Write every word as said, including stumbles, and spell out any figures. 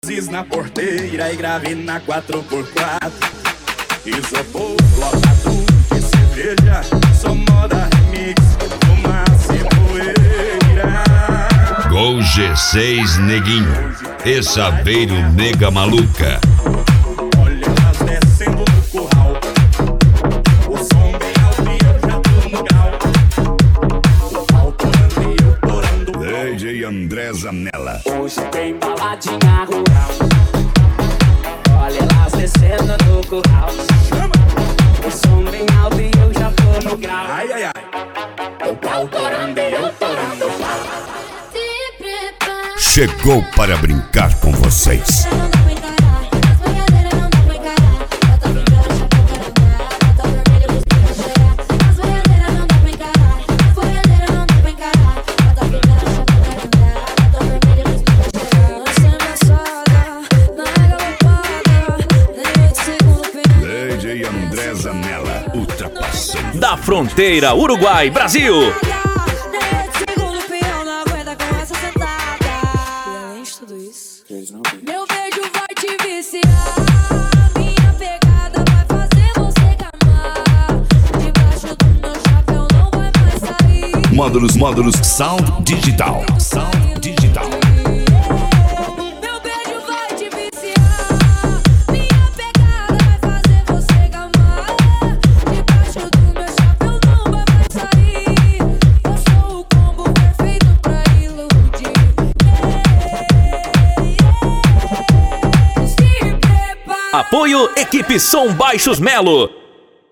Na porteira e grave na quatro por quatro. Isopor, lotado de cerveja, só moda remix, fumaça e poeira. Gol G seis Neguinho, e Saveiro Nega Maluca. Olha elas descendo do curral, o som bem alto e eu já tô no grau. O pau torando e eu torando. D J André Zanella. Hoje tem baladinha rural. Olha elas descendo no curral. O som bem alto e eu já tô no grau. Ai, ai, ai. O pau torando e eu torando o pau. Chegou para brincar com vocês. D J André Zanella, ultrapassando. Da fronteira Uruguai, Brasil. Meu beijo vai te viciar, minha pegada vai fazer você gamar. Debaixo do meu chapéu não vai mais sair. Módulos, módulos, Sound Digital. Sound Digital. Meu beijo vai te viciar, minha pegada vai fazer você gamar. Debaixo do meu chapéu não vai mais sair. Eu sou o combo perfeito pra iludir. Apoio Equipe Som Baixos Melo.